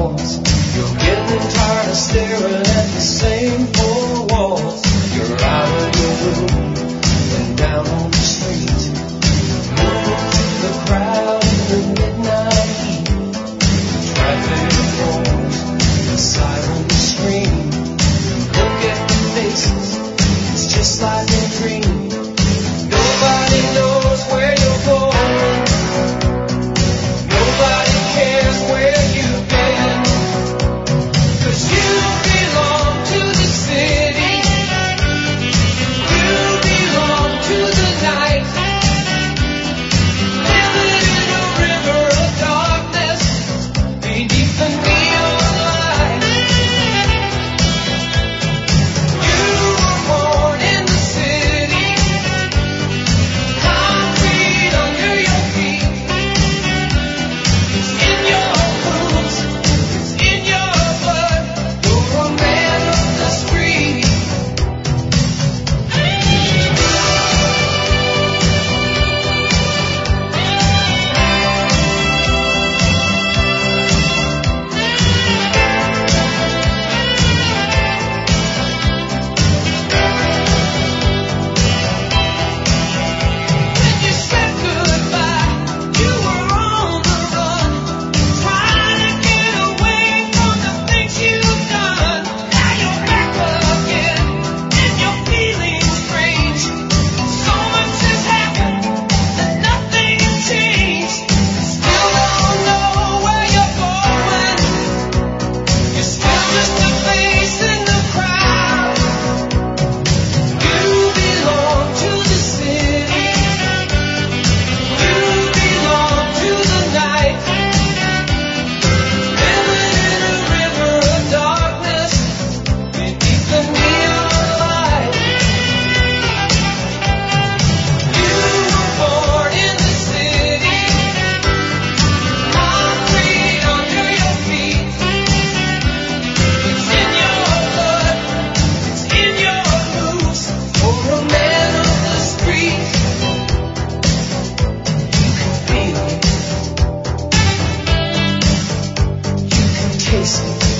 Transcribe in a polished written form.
calls. You're getting tired of staring at the same four walls. You're out of your room and down on the street. Moving through the crowd in the midnight heat. Traffic rolls, the sirens scream. Look at the faces, it's just like a dream. Nobody knows where you're going. Nobody cares where you've been. 'Cause you belong to the city. You belong to the night. Living in a river of darkness beneath the neon light. You were born in the city. Concrete under your feet. It's in your bones, it's in your blood. You're a man of the street. When you said goodbye, you were on the run, trying to get away from the things you've done. Now you're back again, and you're feeling strange. So much has happened, and nothing's changed. Still don't know where you're going. You're still just a face in the crowd. You belong to the city. You belong to the night. Living in a river of darkness beneath the neon light. You were born in the city. Concrete under your feet. It's in your blood. It's in your moves. For a man of the street. You can feel it. You can taste it.